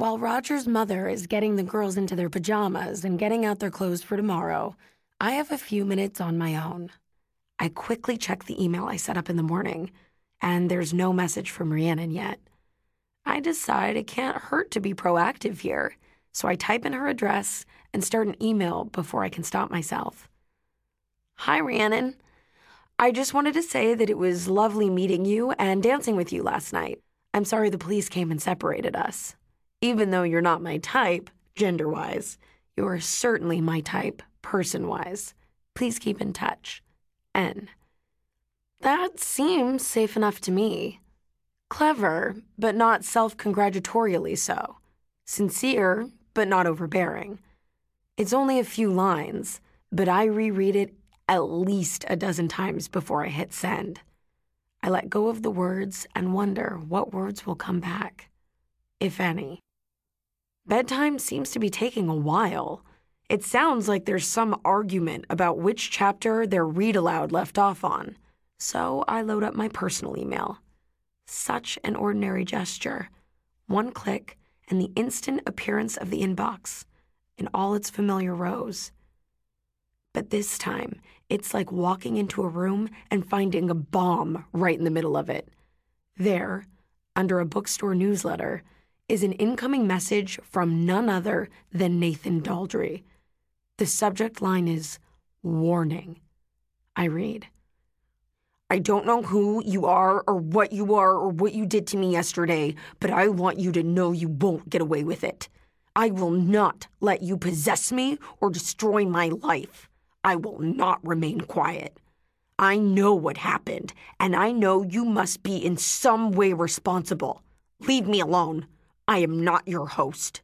While Roger's mother is getting the girls into their pajamas and getting out their clothes for tomorrow, I have a few minutes on my own. I quickly check the email I set up in the morning, and there's no message from Rhiannon yet. I decide it can't hurt to be proactive here, so I type in her address and start an email before I can stop myself. Hi, Rhiannon. I just wanted to say that it was lovely meeting you and dancing with you last night. I'm sorry the police came and separated us. Even though you're not my type, gender-wise, you are certainly my type, person-wise. Please keep in touch. N. That seems safe enough to me. Clever, but not self-congratulatorily so. Sincere, but not overbearing. It's only a few lines, but I reread it at least a dozen times before I hit send. I let go of the words and wonder what words will come back, if any. Bedtime seems to be taking a while. It sounds like there's some argument about which chapter their read aloud left off on. So I load up my personal email. Such an ordinary gesture. One click and the instant appearance of the inbox in all its familiar rows. But this time, it's like walking into a room and finding a bomb right in the middle of it. There, under a bookstore newsletter, is an incoming message from none other than Nathan Daldry. The subject line is, "Warning." I read, "I don't know who you are or what you did to me yesterday, but I want you to know you won't get away with it. I will not let you possess me or destroy my life. I will not remain quiet. I know what happened, and I know you must be in some way responsible. Leave me alone. I am not your host."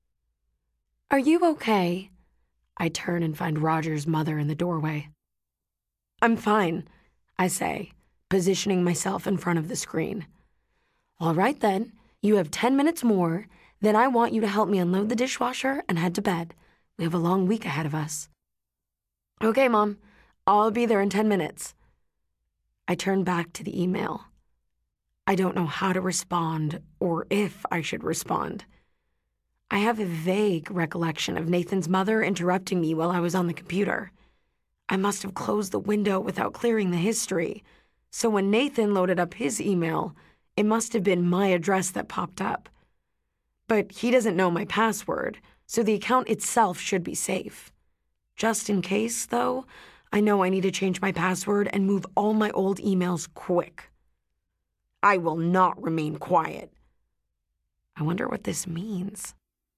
Are you okay? I turn and find Roger's mother in the doorway. I'm fine, I say, positioning myself in front of the screen. All right then, you have 10 minutes more, then I want you to help me unload the dishwasher and head to bed. We have a long week ahead of us. Okay, Mom, I'll be there in 10 minutes. I turn back to the email. I don't know how to respond or if I should respond. I have a vague recollection of Nathan's mother interrupting me while I was on the computer. I must have closed the window without clearing the history, so when Nathan loaded up his email, it must have been my address that popped up. But he doesn't know my password, so the account itself should be safe. Just in case, though, I know I need to change my password and move all my old emails quick. I will not remain quiet. I wonder what this means.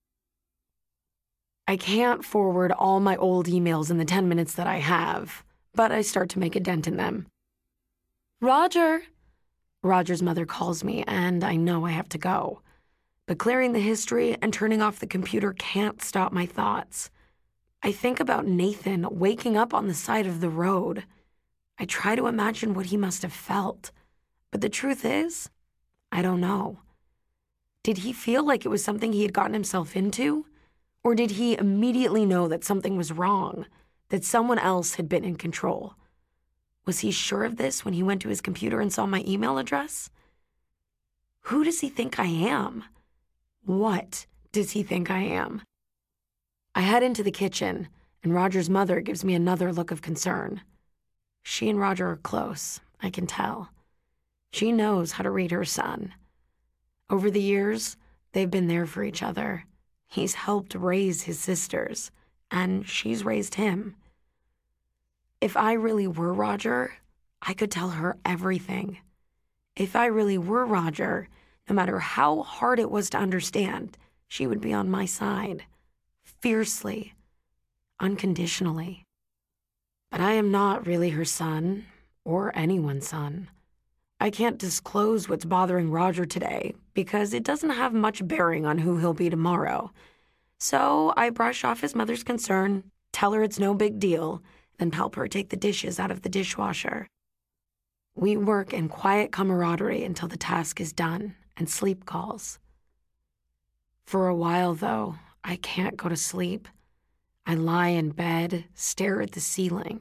I can't forward all my old emails in the 10 minutes that I have, but I start to make a dent in them. Roger! Roger's mother calls me, and I know I have to go. But clearing the history and turning off the computer can't stop my thoughts. I think about Nathan waking up on the side of the road. I try to imagine what he must have felt. But the truth is, I don't know. Did he feel like it was something he had gotten himself into? Or did he immediately know that something was wrong, that someone else had been in control? Was he sure of this when he went to his computer and saw my email address? Who does he think I am? What does he think I am? I head into the kitchen, and Roger's mother gives me another look of concern. She and Roger are close, I can tell. She knows how to read her son. Over the years, they've been there for each other. He's helped raise his sisters, and she's raised him. If I really were Roger, I could tell her everything. If I really were Roger, no matter how hard it was to understand, she would be on my side, fiercely, unconditionally. But I am not really her son, or anyone's son. I can't disclose what's bothering Roger today because it doesn't have much bearing on who he'll be tomorrow. So I brush off his mother's concern, tell her it's no big deal, and help her take the dishes out of the dishwasher. We work in quiet camaraderie until the task is done and sleep calls. For a while, though, I can't go to sleep. I lie in bed, stare at the ceiling.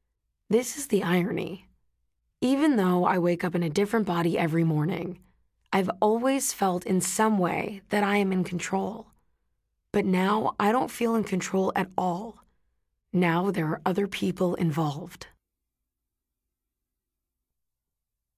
This is the irony. Even though I wake up in a different body every morning, I've always felt in some way that I am in control. But now I don't feel in control at all. Now there are other people involved.